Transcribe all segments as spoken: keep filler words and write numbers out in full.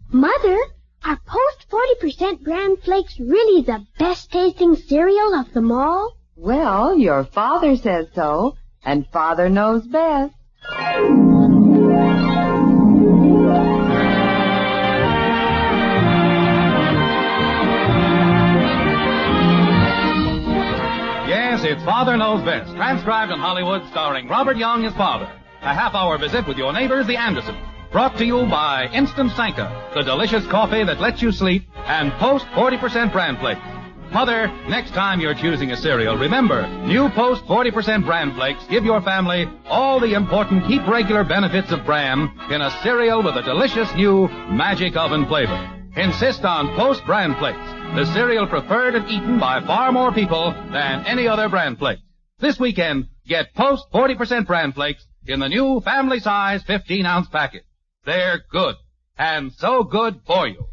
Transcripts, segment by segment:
Mother, are Post forty percent Bran Flakes really the best-tasting cereal of them all? Well, your father says so, and Father knows best. Yes, it's Father Knows Best, transcribed in Hollywood, starring Robert Young as Father. A half-hour visit with your neighbors, the Andersons. Brought to you by Instant Sanka, the delicious coffee that lets you sleep, and Post forty percent Bran Flakes. Mother, next time you're choosing a cereal, remember, new Post forty percent Bran Flakes give your family all the important keep regular benefits of Bran in a cereal with a delicious new Magic Oven flavor. Insist on Post Bran Flakes, the cereal preferred and eaten by far more people than any other Bran Flakes. This weekend, get Post forty percent Bran Flakes in the new family-size fifteen ounce packet. They're good, and so good for you.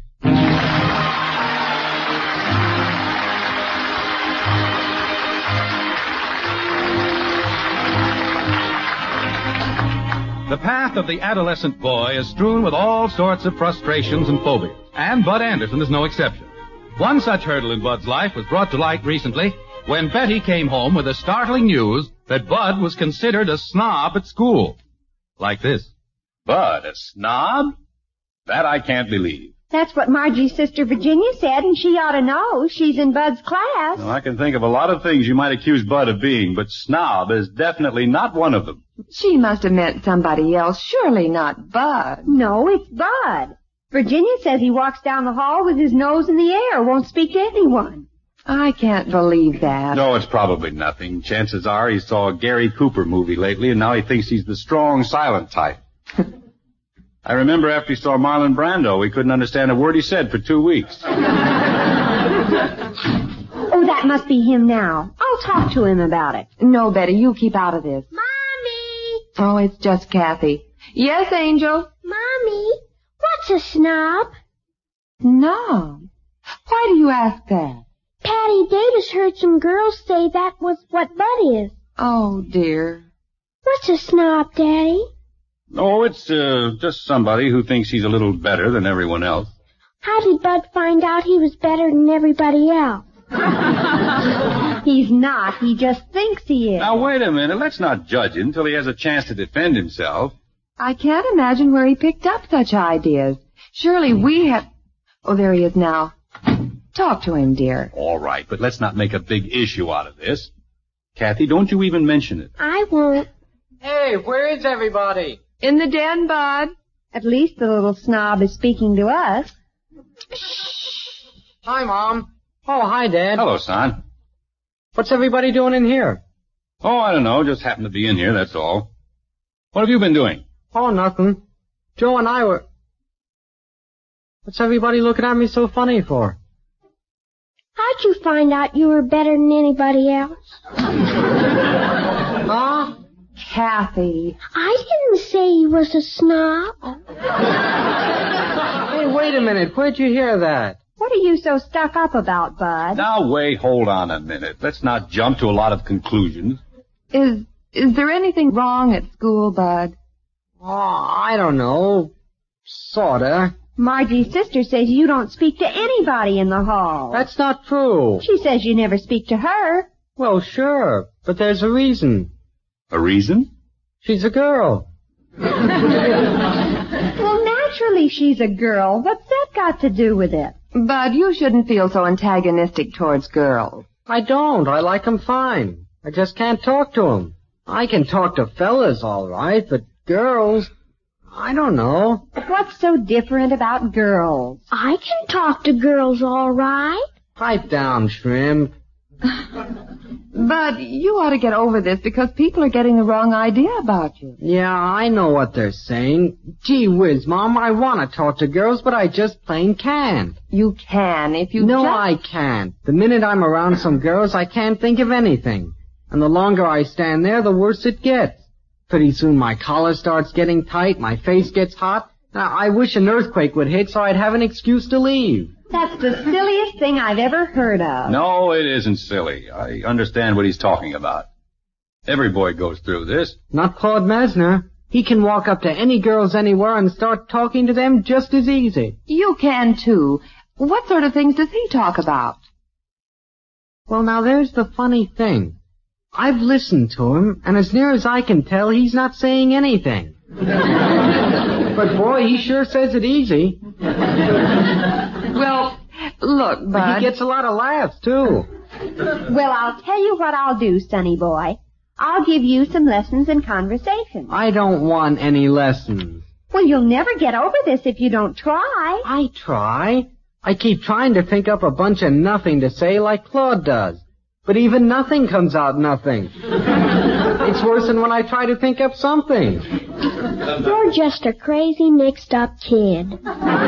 The path of the adolescent boy is strewn with all sorts of frustrations and phobias, and Bud Anderson is no exception. One such hurdle in Bud's life was brought to light recently when Betty came home with the startling news that Bud was considered a snob at school. Like this. Bud, a snob? That I can't believe. That's what Margie's sister Virginia said, and she ought to know. She's in Bud's class. Well, I can think of a lot of things you might accuse Bud of being, but snob is definitely not one of them. She must have meant somebody else, surely not Bud. No, it's Bud. Virginia says he walks down the hall with his nose in the air, won't speak to anyone. I can't believe that. No, it's probably nothing. Chances are he saw a Gary Cooper movie lately, and now he thinks he's the strong, silent type. I remember after he saw Marlon Brando, we couldn't understand a word he said for two weeks. Oh, that must be him now. I'll talk to him about it. No, Betty, you keep out of this. Mommy! Oh, it's just Kathy. Yes, Angel? Mommy, what's a snob? No. Why do you ask that? Patty Davis heard some girls say that was what Bud is. Oh, dear. What's a snob, Daddy? Oh, it's uh, just somebody who thinks he's a little better than everyone else. How did Bud find out he was better than everybody else? He's not. He just thinks he is. Now, wait a minute. Let's not judge him till he has a chance to defend himself. I can't imagine where he picked up such ideas. Surely we have... Oh, there he is now. Talk to him, dear. All right, but let's not make a big issue out of this. Kathy, don't you even mention it. I won't. Hey, where is everybody? In the den, Bud. At least the little snob is speaking to us. Hi, Mom. Oh, hi, Dad. Hello, son. What's everybody doing in here? Oh, I don't know. Just happened to be in here, that's all. What have you been doing? Oh, nothing. Joe and I were... What's everybody looking at me so funny for? How'd you find out you were better than anybody else? Huh? Kathy. I didn't say he was a snob. Hey, wait a minute. Where'd you hear that? What are you so stuck up about, Bud? Now, wait, hold on a minute. Let's not jump to a lot of conclusions. Is is there anything wrong at school, Bud? Oh, I don't know. Sorta. Margie's sister says you don't speak to anybody in the hall. That's not true. She says you never speak to her. Well, sure, but there's a reason. A reason? She's a girl. Well, naturally she's a girl. What's that got to do with it? Bud, you shouldn't feel so antagonistic towards girls. I don't. I like 'em fine. I just can't talk to 'em. I can talk to fellas, all right, but girls, I don't know. What's so different about girls? I can talk to girls all right. Pipe down, Shrimp. Bud, you ought to get over this because people are getting the wrong idea about you. Yeah, I know what they're saying. Gee whiz, Mom, I want to talk to girls, but I just plain can't. You can if you No, just... I can't. The minute I'm around some girls, I can't think of anything. And the longer I stand there, the worse it gets. Pretty soon my collar starts getting tight, my face gets hot. Now, I wish an earthquake would hit so I'd have an excuse to leave. That's the silliest thing I've ever heard of. No, it isn't silly. I understand what he's talking about. Every boy goes through this. Not Claude Mesner. He can walk up to any girls anywhere and start talking to them just as easy. You can, too. What sort of things does he talk about? Well, now there's the funny thing. I've listened to him, and as near as I can tell, he's not saying anything. But boy, he sure says it easy. Well, look, Bud. He gets a lot of laughs, too. Well, I'll tell you what I'll do, Sonny boy. I'll give you some lessons in conversation. I don't want any lessons. Well, you'll never get over this if you don't try. I try. I keep trying to think up a bunch of nothing to say like Claude does. But even nothing comes out nothing. It's worse than when I try to think up something. You're just a crazy, mixed-up kid. Lay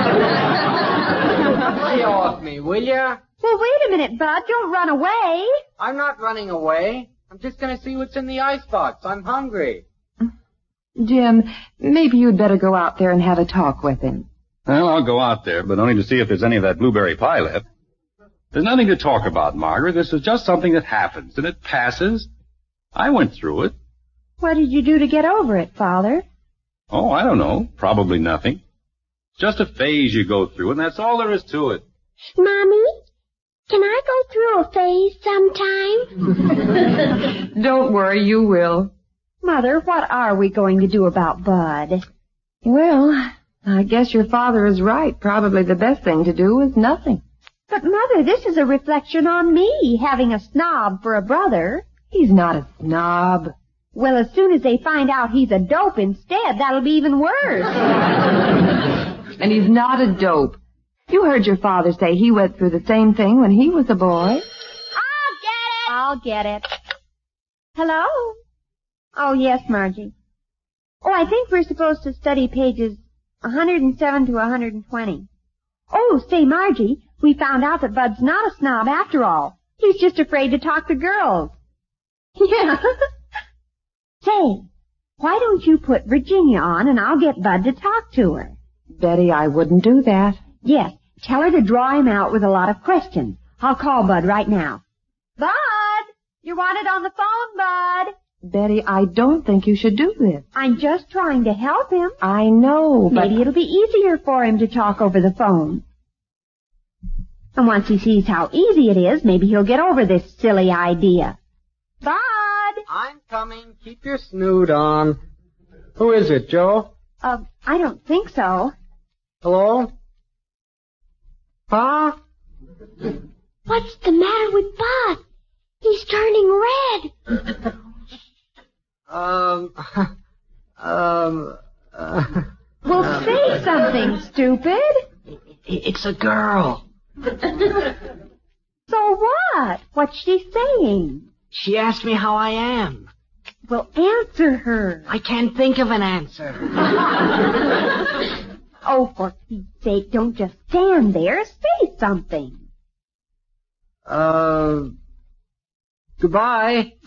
off me, will ya? Well, wait a minute, Bud. Don't run away. I'm not running away. I'm just going to see what's in the icebox. I'm hungry. Jim, maybe you'd better go out there and have a talk with him. Well, I'll go out there, but only to see if there's any of that blueberry pie left. There's nothing to talk about, Margaret. This is just something that happens, and it passes. I went through it. What did you do to get over it, Father? Oh, I don't know. Probably nothing. Just a phase you go through, and that's all there is to it. Mommy, can I go through a phase sometime? Don't worry, you will. Mother, what are we going to do about Bud? Well, I guess your father is right. Probably the best thing to do is nothing. But, Mother, this is a reflection on me, having a snob for a brother. He's not a snob. Well, as soon as they find out he's a dope instead, that'll be even worse. And he's not a dope. You heard your father say he went through the same thing when he was a boy. I'll get it! I'll get it. Hello? Oh, yes, Margie. Oh, I think we're supposed to study pages one hundred seven to one hundred twenty. Oh, say, Margie, we found out that Bud's not a snob after all. He's just afraid to talk to girls. Yeah. Say, why don't you put Virginia on and I'll get Bud to talk to her? Betty, I wouldn't do that. Yes, tell her to draw him out with a lot of questions. I'll call Bud right now. Bud! You're wanted on the phone, Bud. Betty, I don't think you should do this. I'm just trying to help him. I know, but... Maybe it'll be easier for him to talk over the phone. And once he sees how easy it is, maybe he'll get over this silly idea. Bud! I'm coming. Keep your snoot on. Who is it, Joe? Uh, I don't think so. Hello? Pa? What's the matter with Bud? He's turning red. um, um, uh, Well, say something, stupid. It's a girl. So what? What's she saying? She asked me how I am. Well, answer her. I can't think of an answer. Oh, for Pete's sake, don't just stand there. Say something. Uh, goodbye.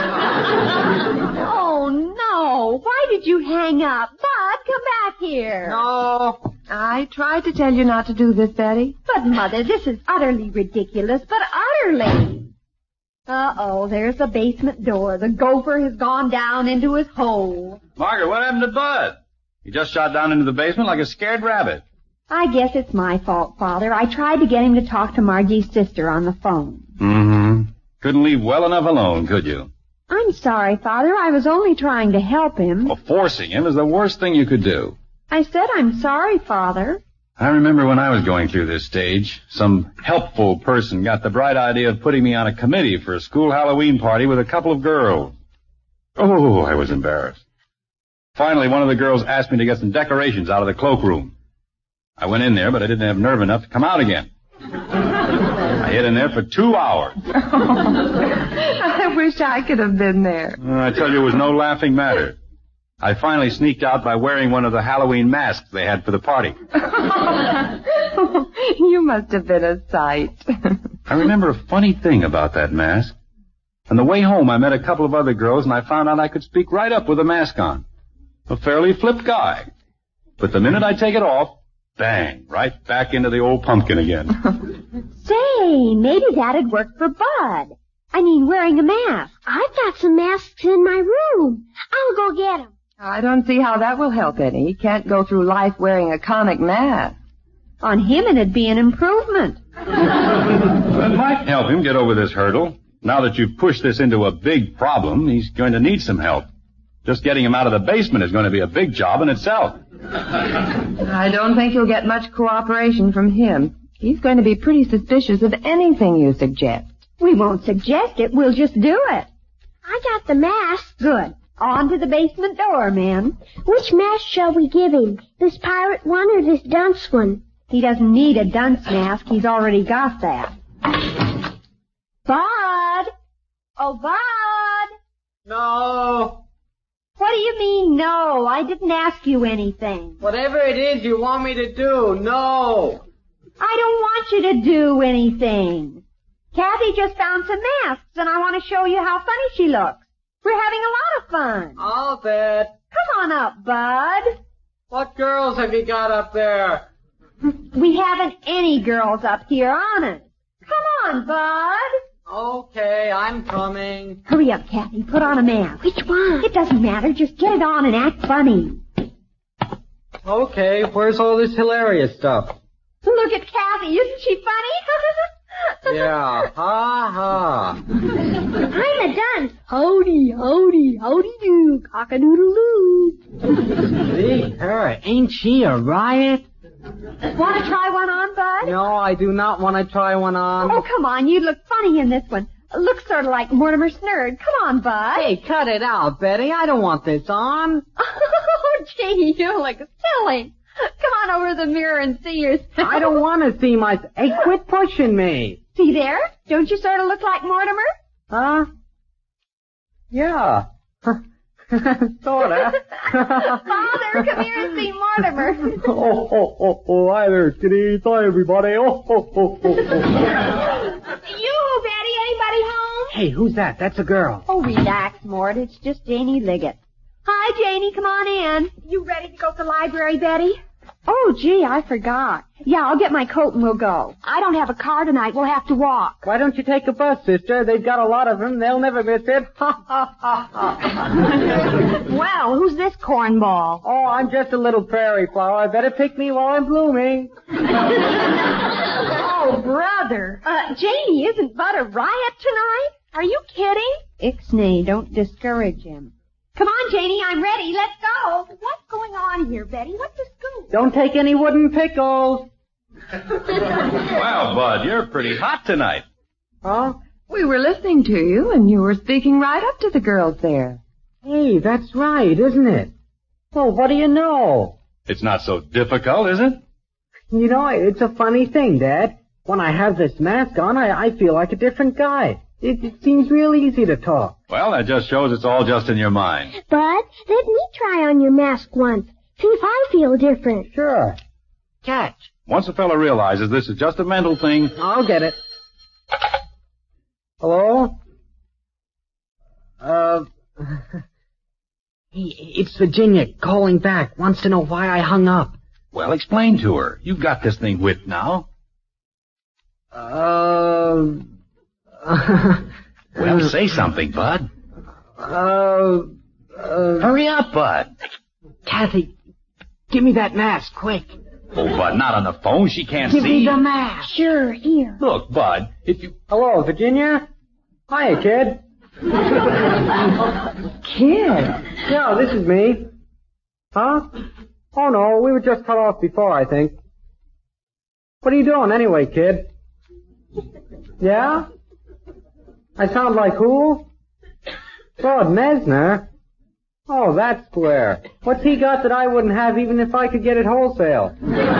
Oh, no. Why did you hang up? Bud, come back here. No. I tried to tell you not to do this, Betty. But, Mother, this is utterly ridiculous, but utterly. Uh-oh, there's the basement door. The gopher has gone down into his hole. Margaret, what happened to Bud? He just shot down into the basement like a scared rabbit. I guess it's my fault, Father. I tried to get him to talk to Margie's sister on the phone. Mm-hmm. Couldn't leave well enough alone, could you? I'm sorry, Father. I was only trying to help him. Well, forcing him is the worst thing you could do. I said I'm sorry, Father. I remember when I was going through this stage, some helpful person got the bright idea of putting me on a committee for a school Halloween party with a couple of girls. Oh, I was embarrassed. Finally, one of the girls asked me to get some decorations out of the cloakroom. I went in there, but I didn't have nerve enough to come out again. I hid in there for two hours. I wish I could have been there. I tell you, it was no laughing matter. I finally sneaked out by wearing one of the Halloween masks they had for the party. You must have been a sight. I remember a funny thing about that mask. On the way home, I met a couple of other girls, and I found out I could speak right up with a mask on. A fairly flip guy. But the minute I take it off, bang, right back into the old pumpkin again. Say, maybe that'd work for Bud. I mean, wearing a mask. I've got some masks in my room. I'll go get 'em. I don't see how that will help any. He can't go through life wearing a comic mask. On him, it'd be an improvement. Well, it might help him get over this hurdle. Now that you've pushed this into a big problem, he's going to need some help. Just getting him out of the basement is going to be a big job in itself. I don't think you'll get much cooperation from him. He's going to be pretty suspicious of anything you suggest. We won't suggest it. We'll just do it. I got the mask. Good. On to the basement door, men. Which mask shall we give him? This pirate one or this dunce one? He doesn't need a dunce mask. He's already got that. Bud! Oh, Bud! No. What do you mean, no? I didn't ask you anything. Whatever it is you want me to do, no. I don't want you to do anything. Kathy just found some masks, and I want to show you how funny she looks. We're having a lot of fun. I'll bet. Come on up, Bud. What girls have you got up there? We haven't any girls up here, honest. Come on, Bud. Okay, I'm coming. Hurry up, Kathy. Put on a mask. Which one? It doesn't matter. Just get it on and act funny. Okay, where's all this hilarious stuff? Look at Kathy. Isn't she funny? Yeah, ha ha. I'm a dunce. Howdy, howdy, howdy do, cock-a-doodle-doo. See her, ain't she a riot? Want to try one on, Bud? No, I do not want to try one on. Oh, come on. You'd look funny in this one. Looks sort of like Mortimer Snurd. Come on, Bud. Hey, cut it out, Betty. I don't want this on. Oh, gee, you look silly. Come on over to the mirror and see yourself. I don't want to see my... Hey, quit pushing me. See there? Don't you sort of look like Mortimer? Huh? Yeah. Sorta. Father, come here and see Mortimer. oh, oh, oh, oh, hi there, kitties. Hi, everybody. Oh, oh, oh, oh, oh. You, Betty, anybody home? Hey, who's that? That's a girl. Oh, relax, Mort. It's just Janie Liggett. Hi, Janie. Come on in. You ready to go to the library, Betty? Oh, gee, I forgot. Yeah, I'll get my coat and we'll go. I don't have a car tonight. We'll have to walk. Why don't you take a bus, sister? They've got a lot of them. They'll never miss it. Ha, ha, ha, ha. Well, who's this cornball? Oh, I'm just a little prairie flower. Better pick me while I'm blooming. Oh, brother. Uh, Janie, isn't Bud a riot tonight? Are you kidding? Ixnay, don't discourage him. Come on, Janie, I'm ready. Let's go. What's going on here, Betty? What's the scoop? Don't take any wooden pickles. Well, Bud, you're pretty hot tonight. Huh? We were listening to you, and you were speaking right up to the girls there. Hey, that's right, isn't it? Well, what do you know? It's not so difficult, is it? You know, it's a funny thing, Dad. When I have this mask on, I, I feel like a different guy. It, it seems real easy to talk. Well, that just shows it's all just in your mind. Bud, let me try on your mask once. See if I feel different. Sure. Catch. Once a fella realizes this is just a mental thing... I'll get it. Hello? Uh... It's Virginia calling back. Wants to know why I hung up. Well, explain to her. You've got this thing whipped now. Uh... Well, say something, Bud. Uh... Uh... Hurry up, Bud. Kathy, give me that mask, quick. Oh, Bud, not on the phone. She can't Give see. me the mask. Sure, here. Look, Bud, if you... Hello, Virginia? Hiya, kid. Kid? Yeah, this is me. Huh? Oh, no, we were just cut off before, I think. What are you doing anyway, kid? Yeah? I sound like who? Lord Mesner? Oh, that's square. What's he got that I wouldn't have even if I could get it wholesale?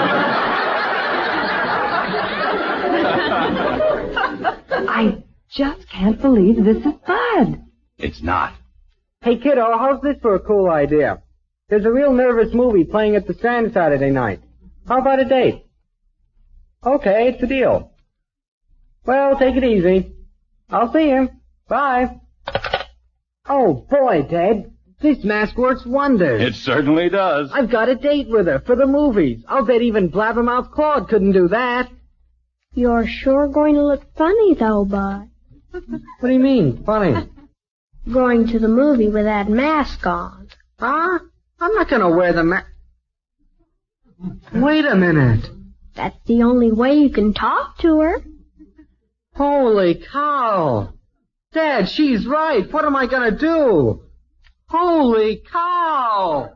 I just can't believe this is Bud. It's not. Hey, kiddo, how's this for a cool idea? There's a real nervous movie playing at the Strand Saturday night. How about a date? Okay, it's a deal. Well, take it easy. I'll see you. Bye. Oh, boy, Ted. This mask works wonders. It certainly does. I've got a date with her for the movies. I'll bet even Blabbermouth Claude couldn't do that. You're sure going to look funny, though, Bud. What do you mean, funny? Going to the movie with that mask on. Huh? I'm not gonna wear the ma- Wait a minute. That's the only way you can talk to her. Holy cow. Dad, she's right. What am I gonna do? Holy cow!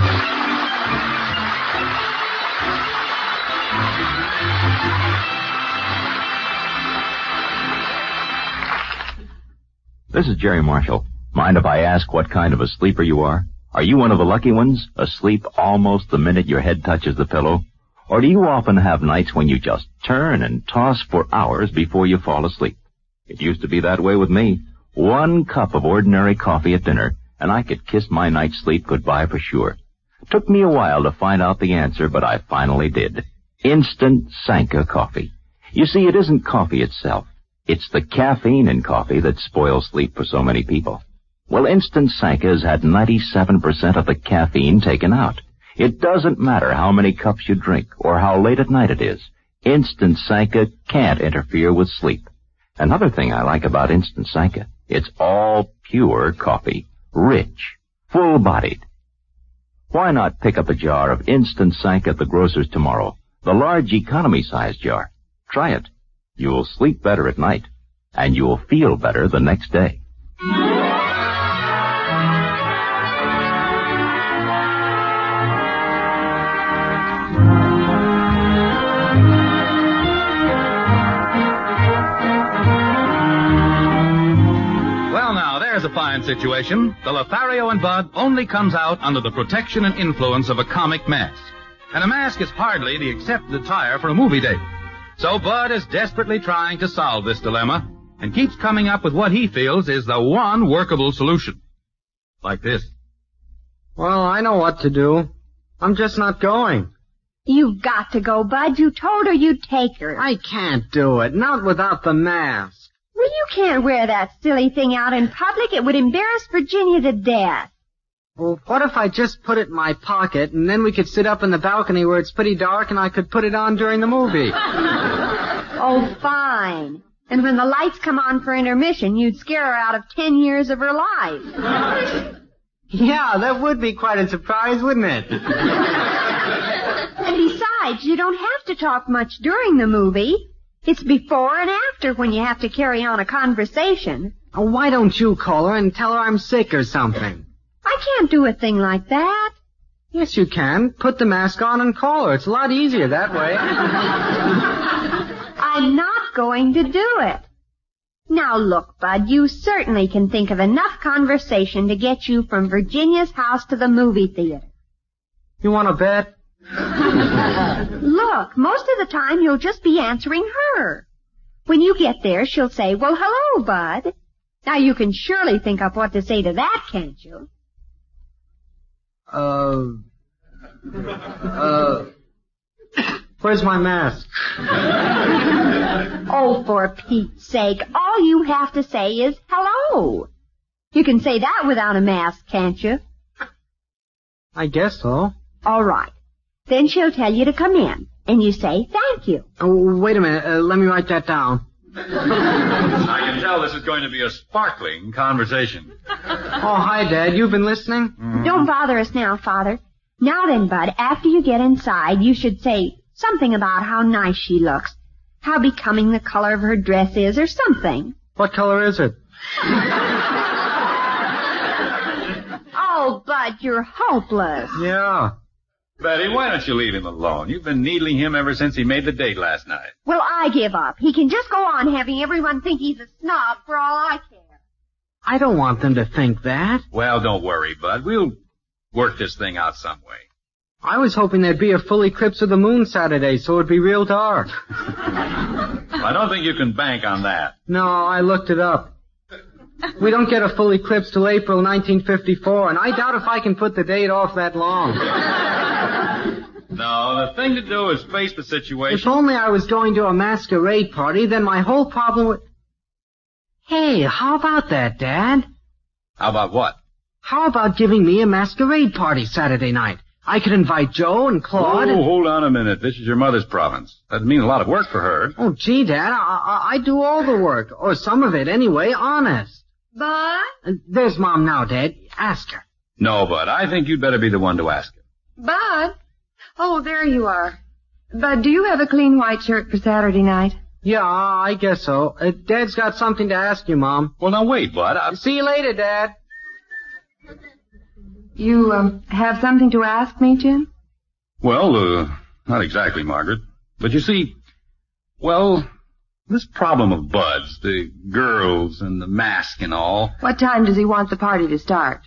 This is Jerry Marshall. Mind if I ask what kind of a sleeper you are? Are you one of the lucky ones, asleep almost the minute your head touches the pillow? Or do you often have nights when you just turn and toss for hours before you fall asleep? It used to be that way with me. One cup of ordinary coffee at dinner, and I could kiss my night's sleep goodbye for sure. Took me a while to find out the answer, but I finally did. Instant Sanka coffee. You see, it isn't coffee itself. It's the caffeine in coffee that spoils sleep for so many people. Well, Instant Sanka has had ninety-seven percent of the caffeine taken out. It doesn't matter how many cups you drink or how late at night it is. Instant Sanka can't interfere with sleep. Another thing I like about Instant Sanka, it's all pure coffee. Rich, full-bodied. Why not pick up a jar of Instant Sanka at the grocer's tomorrow? The large economy-sized jar. Try it. You'll sleep better at night, and you'll feel better the next day. A fine situation. The Lothario and Bud only comes out under the protection and influence of a comic mask. And a mask is hardly the accepted attire for a movie date. So Bud is desperately trying to solve this dilemma and keeps coming up with what he feels is the one workable solution. Like this. Well, I know what to do. I'm just not going. You've got to go, Bud. You told her you'd take her. I can't do it. Not without the mask. Well, you can't wear that silly thing out in public. It would embarrass Virginia to death. Well, what if I just put it in my pocket, and then we could sit up in the balcony where it's pretty dark, and I could put it on during the movie? Oh, fine. And when the lights come on for intermission, you'd scare her out of ten years of her life. Yeah, that would be quite a surprise, wouldn't it? And besides, you don't have to talk much during the movie. It's before and after when you have to carry on a conversation. Oh, why don't you call her and tell her I'm sick or something? I can't do a thing like that. Yes, you can. Put the mask on and call her. It's a lot easier that way. I'm not going to do it. Now look, Bud, you certainly can think of enough conversation to get you from Virginia's house to the movie theater. You want to bet? Look, most of the time you'll just be answering her. When you get there, she'll say, well, hello, Bud. Now, you can surely think up what to say to that, can't you? Uh... Uh... Where's my mask? Oh, for Pete's sake, all you have to say is hello. You can say that without a mask, can't you? I guess so. All right. Then she'll tell you to come in, and you say thank you. Oh, wait a minute. Uh, let me write that down. I can tell this is going to be a sparkling conversation. Oh, hi, Dad. You've been listening? Mm-hmm. Don't bother us now, Father. Now then, Bud, after you get inside, you should say something about how nice she looks, how becoming the color of her dress is, or something. What color is it? Oh, Bud, you're hopeless. Yeah. Betty, why don't you leave him alone? You've been needling him ever since he made the date last night. Well, I give up. He can just go on having everyone think he's a snob for all I care. I don't want them to think that. Well, don't worry, Bud. We'll work this thing out some way. I was hoping there'd be a full eclipse of the moon Saturday, so it'd be real dark. I don't think you can bank on that. No, I looked it up. We don't get a full eclipse till April nineteen fifty-four, and I doubt if I can put the date off that long. No, the thing to do is face the situation. If only I was going to a masquerade party, then my whole problem would... Hey, how about that, Dad? How about what? How about giving me a masquerade party Saturday night? I could invite Joe and Claude. Oh, and... hold on a minute. This is your mother's province. That'd mean a lot of work for her. Oh, gee, Dad, I, I, I do all the work. Or some of it anyway, honest. Bud? Uh, there's Mom now, Dad. Ask her. No, Bud, I think you'd better be the one to ask him. Bud? Oh, there you are. Bud, do you have a clean white shirt for Saturday night? Yeah, I guess so. Uh, Dad's got something to ask you, Mom. Well, now wait, Bud. I... See you later, Dad. You, um, have something to ask me, Jim? Well, uh, not exactly, Margaret. But you see, well, this problem of Bud's, the girls and the mask and all. What time does he want the party to start?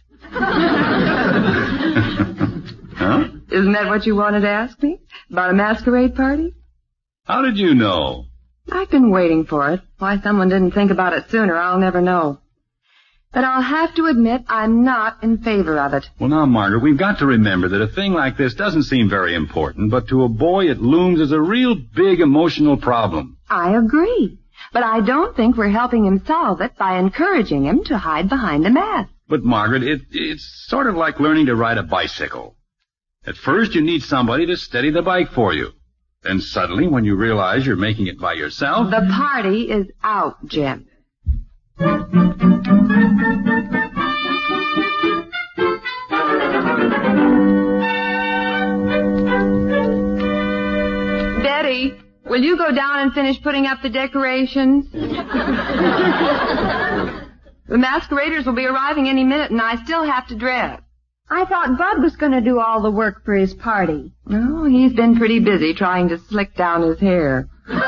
Huh? Isn't that what you wanted to ask me? About a masquerade party? How did you know? I've been waiting for it. Why someone didn't think about it sooner, I'll never know. But I'll have to admit I'm not in favor of it. Well, now, Margaret, we've got to remember that a thing like this doesn't seem very important, but to a boy it looms as a real big emotional problem. I agree. But I don't think we're helping him solve it by encouraging him to hide behind a mask. But, Margaret, it, it's sort of like learning to ride a bicycle. At first, you need somebody to steady the bike for you. Then suddenly, when you realize you're making it by yourself... The party is out, Jim. Betty, will you go down and finish putting up the decorations? The masqueraders will be arriving any minute, and I still have to dress. I thought Bud was going to do all the work for his party. Oh, he's been pretty busy trying to slick down his hair.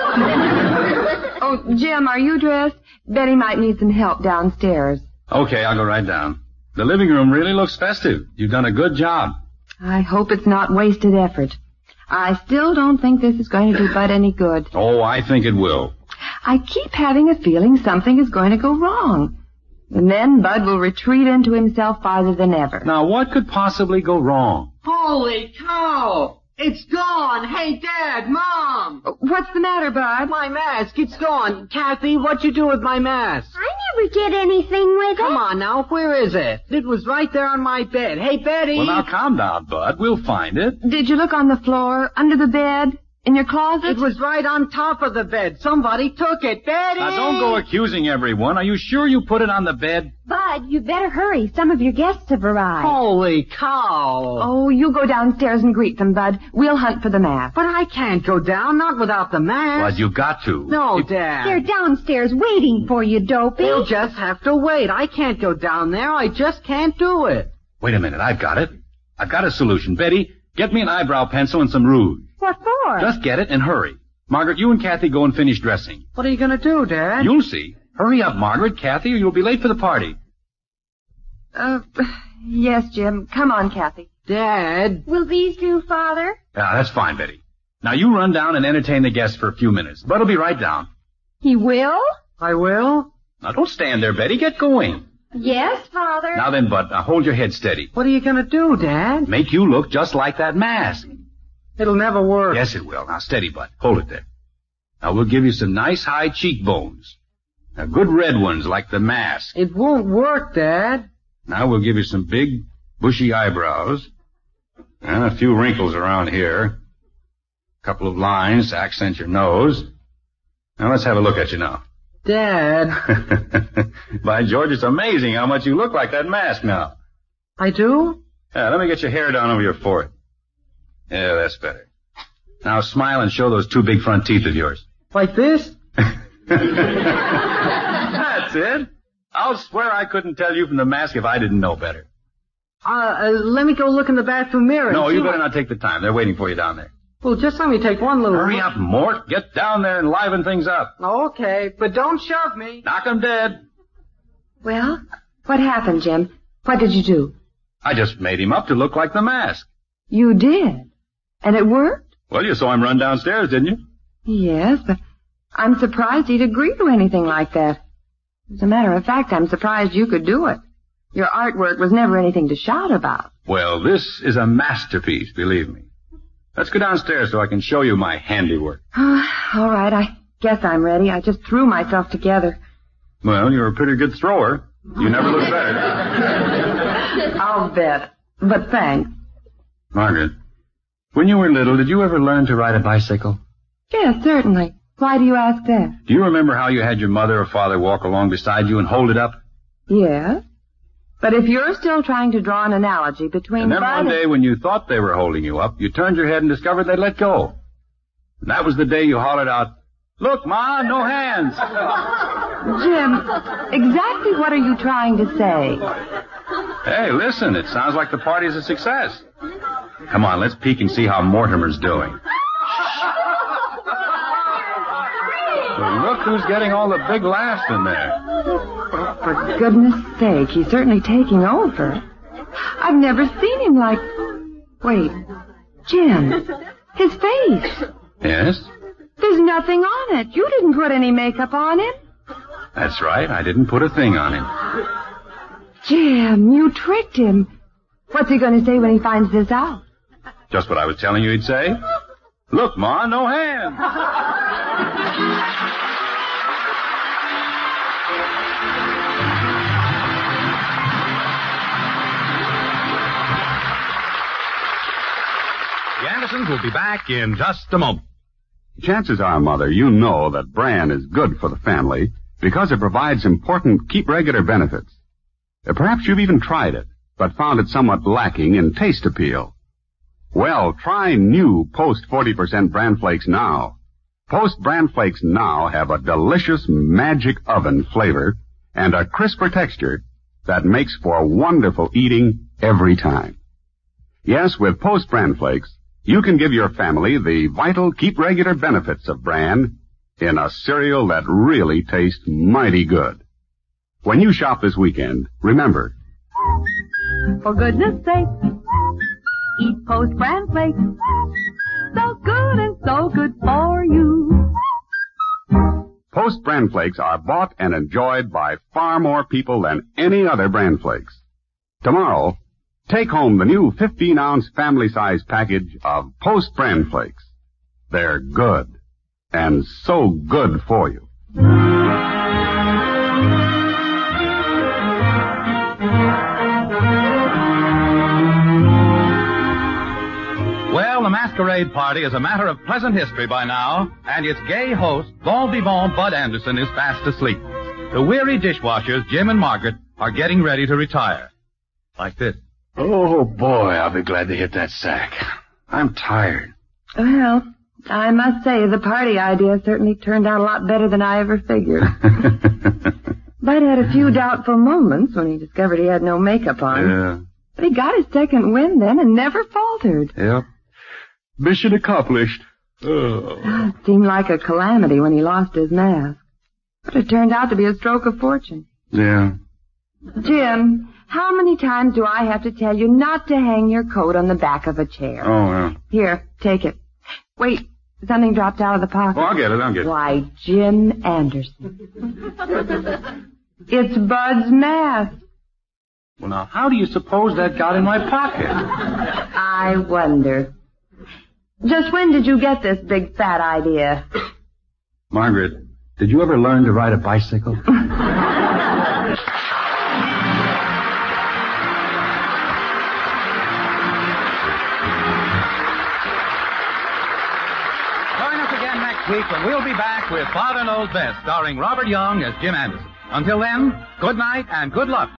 Oh, Jim, are you dressed? Betty might need some help downstairs. Okay, I'll go right down. The living room really looks festive. You've done a good job. I hope it's not wasted effort. I still don't think this is going to do Bud any good. Oh, I think it will. I keep having a feeling something is going to go wrong. And then Bud will retreat into himself farther than ever. Now, what could possibly go wrong? Holy cow! It's gone! Hey, Dad, Mom! What's the matter, Bud? My mask, it's gone. Kathy, what'd you do with my mask? I never did anything with it. Come on now, where is it? It was right there on my bed. Hey, Betty! Well, now, calm down, Bud. We'll find it. Did you look on the floor, under the bed, in your closet? It was right on top of the bed. Somebody took it. Betty! Now, don't go accusing everyone. Are you sure you put it on the bed? Bud, you better hurry. Some of your guests have arrived. Holy cow! Oh, you go downstairs and greet them, Bud. We'll hunt for the mask. But I can't go down, not without the mask. Bud, you got to. No, You- Dad. They're downstairs waiting for you, Dopey. They'll just have to wait. I can't go down there. I just can't do it. Wait a minute. I've got it. I've got a solution. Betty, get me an eyebrow pencil and some rouge. What for? Just get it and hurry. Margaret, you and Kathy go and finish dressing. What are you going to do, Dad? You'll see. Hurry up, Margaret, Kathy, or you'll be late for the party. Uh, yes, Jim. Come on, Kathy. Dad. Will these do, Father? Yeah, that's fine, Betty. Now you run down and entertain the guests for a few minutes. Bud'll be right down. He will? I will? Now don't stand there, Betty. Get going. Yes, Father. Now then, Bud, now hold your head steady. What are you going to do, Dad? Make you look just like that mask. It'll never work. Yes, it will. Now steady, Bud. Hold it there. Now we'll give you some nice high cheekbones. Now good red ones like the mask. It won't work, Dad. Now we'll give you some big, bushy eyebrows. And a few wrinkles around here. A couple of lines to accent your nose. Now let's have a look at you now. Dad. By George, it's amazing how much you look like that mask now. I do? Yeah, let me get your hair down over your forehead. Yeah, that's better. Now smile and show those two big front teeth of yours. Like this? That's it. I'll swear I couldn't tell you from the mask if I didn't know better. Uh, uh let me go look in the bathroom mirror. No, and you see better what... not take the time. They're waiting for you down there. Well, just let me take one little... Hurry up, Mort. Get down there and liven things up. Okay, but don't shove me. Knock 'em dead. Well, what happened, Jim? What did you do? I just made him up to look like the mask. You did? And it worked? Well, you saw him run downstairs, didn't you? Yes, but I'm surprised he'd agree to anything like that. As a matter of fact, I'm surprised you could do it. Your artwork was never anything to shout about. Well, this is a masterpiece, believe me. Let's go downstairs so I can show you my handiwork. All right, I guess I'm ready. I just threw myself together. Well, you're a pretty good thrower. You never look better. I'll bet. But thanks. Margaret, when you were little, did you ever learn to ride a bicycle? Yes, certainly. Why do you ask that? Do you remember how you had your mother or father walk along beside you and hold it up? Yes. But if you're still trying to draw an analogy between And then Bud one day when you thought they were holding you up, you turned your head and discovered they'd let go. And that was the day you hollered out, "Look, Ma, no hands." Jim, exactly what are you trying to say? Hey, listen, it sounds like the party's a success. Come on, let's peek and see how Mortimer's doing. Well, look who's getting all the big laughs in there. Oh, for goodness sake, he's certainly taking over. I've never seen him like... Wait, Jim, his face. Yes? There's nothing on it. You didn't put any makeup on him. That's right, I didn't put a thing on him. Jim, you tricked him. What's he going to say when he finds this out? Just what I was telling you he'd say. "Look, Ma, no hands." The Andersons will be back in just a moment. Chances are, Mother, you know that bran is good for the family because it provides important keep regular benefits. Uh, Perhaps you've even tried it, but found it somewhat lacking in taste appeal. Well, try new Post forty percent Bran Flakes now. Post Bran Flakes now have a delicious magic oven flavor and a crisper texture that makes for wonderful eating every time. Yes, with Post Bran Flakes, you can give your family the vital keep regular benefits of bran in a cereal that really tastes mighty good. When you shop this weekend, remember, For goodness sake, eat Post Bran Flakes. So good and so good for you. Post Bran Flakes are bought and enjoyed by far more people than any other Bran Flakes. Tomorrow, take home the new fifteen ounce family-size package of Post Bran Flakes. They're good, and so good for you. Well, the masquerade party is a matter of pleasant history by now, and its gay host, bon vivant Bud Anderson, is fast asleep. The weary dishwashers, Jim and Margaret, are getting ready to retire. Like this. Oh, boy, I'll be glad to hit that sack. I'm tired. Well, I must say the party idea certainly turned out a lot better than I ever figured. Bud had a few doubtful moments when he discovered he had no makeup on. Yeah. But he got his second win then and never faltered. Yep. Mission accomplished. Oh. It seemed like a calamity when he lost his mask. But it turned out to be a stroke of fortune. Yeah. Jim, how many times do I have to tell you not to hang your coat on the back of a chair? Oh, yeah. Here, take it. Wait, something dropped out of the pocket. Oh, I'll get it, I'll get it. Why, Jim Anderson. It's Bud's mask. Well, now, how do you suppose that got in my pocket? I wonder. Just when did you get this big fat idea? Margaret, did you ever learn to ride a bicycle? Week when we'll be back with Father Knows Best, starring Robert Young as Jim Anderson. Until then, good night and good luck